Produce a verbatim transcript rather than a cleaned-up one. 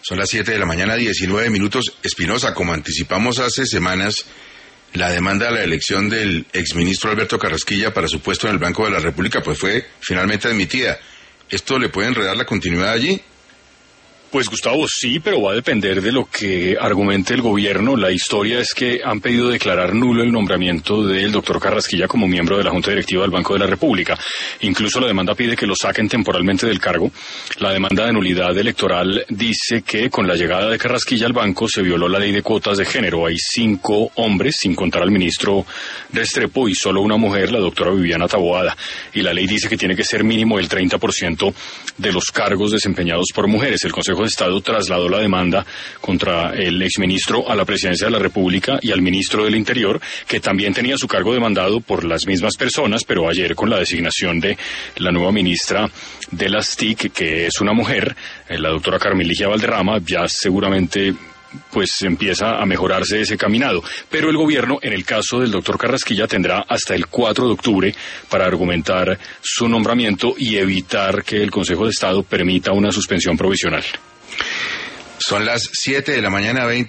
Son las siete de la mañana, diecinueve minutos. Espinosa, como anticipamos hace semanas, la demanda a la elección del exministro Alberto Carrasquilla para su puesto en el Banco de la República, pues fue finalmente admitida. ¿Esto le puede enredar la continuidad allí? Pues Gustavo, sí, pero va a depender de lo que argumente el gobierno. La historia es que han pedido declarar nulo el nombramiento del doctor Carrasquilla como miembro de la Junta Directiva del Banco de la República. Incluso la demanda pide que lo saquen temporalmente del cargo. La demanda de nulidad electoral dice que con la llegada de Carrasquilla al banco se violó la ley de cuotas de género. Hay cinco hombres, sin contar al ministro Restrepo, y solo una mujer, la doctora Viviana Taboada. Y la ley dice que tiene que ser mínimo el treinta por ciento de los cargos desempeñados por mujeres. El Consejo de Estado trasladó la demanda contra el exministro a la Presidencia de la República y al ministro del Interior, que también tenía su cargo demandado por las mismas personas, pero ayer con la designación de la nueva ministra de las T I C, que es una mujer, la doctora Carmeligia Valderrama, ya seguramente pues empieza a mejorarse ese caminado. Pero el gobierno, en el caso del doctor Carrasquilla, tendrá hasta el cuatro de octubre para argumentar su nombramiento y evitar que el Consejo de Estado permita una suspensión provisional. Son las siete de la mañana, veinte